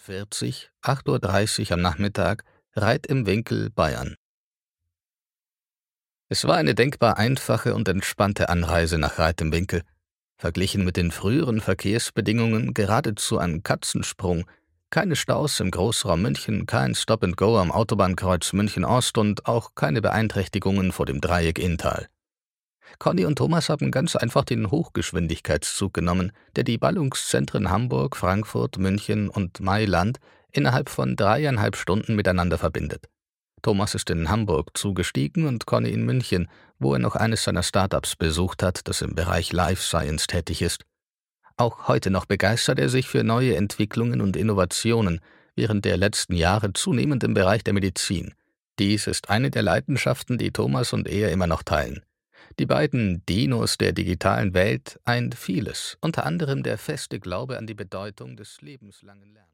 45, 8:30 Uhr am Nachmittag, Reit im Winkel, Bayern. Es war eine denkbar einfache und entspannte Anreise nach Reit im Winkel. Verglichen mit den früheren Verkehrsbedingungen geradezu ein Katzensprung. Keine Staus im Großraum München, kein Stop-and-Go am Autobahnkreuz München-Ost und auch keine Beeinträchtigungen vor dem Dreieck Inntal. Conny und Thomas haben ganz einfach den Hochgeschwindigkeitszug genommen, der die Ballungszentren Hamburg, Frankfurt, München und Mailand innerhalb von 3,5 Stunden miteinander verbindet. Thomas ist in Hamburg zugestiegen und Conny in München, wo er noch eines seiner Startups besucht hat, das im Bereich Life Science tätig ist. Auch heute noch begeistert er sich für neue Entwicklungen und Innovationen, während der letzten Jahre zunehmend im Bereich der Medizin. Dies ist eine der Leidenschaften, die Thomas und er immer noch teilen. Die beiden Dinos der digitalen Welt eint vieles, unter anderem der feste Glaube an die Bedeutung des lebenslangen Lernens.